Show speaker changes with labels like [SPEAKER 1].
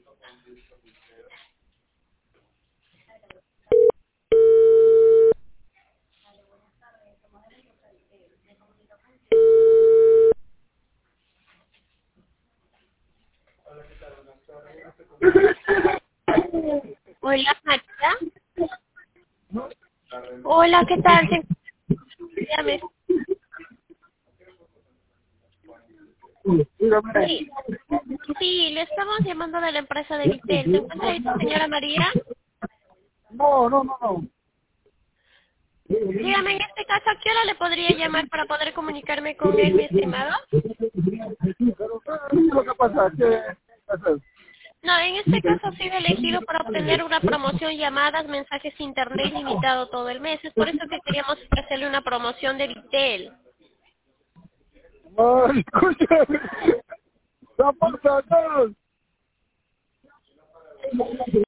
[SPEAKER 1] Hola, Marta. Hola, ¿qué tal? Dígame.
[SPEAKER 2] Dígame.
[SPEAKER 1] Sí, sí, le estamos llamando de la empresa de Vitel. ¿Se encuentra ahí su señora María?
[SPEAKER 2] No.
[SPEAKER 1] Dígame, en este caso, ¿a qué hora le podría llamar para poder comunicarme con él, mi estimado?
[SPEAKER 2] Pero, ¿qué es lo que pasa? ¿Qué hacer?
[SPEAKER 1] No, en este caso ha sido elegido para obtener una promoción, llamadas, mensajes internet limitado todo el mes. Es por eso que queríamos ofrecerle una promoción de Vitel.
[SPEAKER 2] Ay, escúchame. ¿Qué pasa?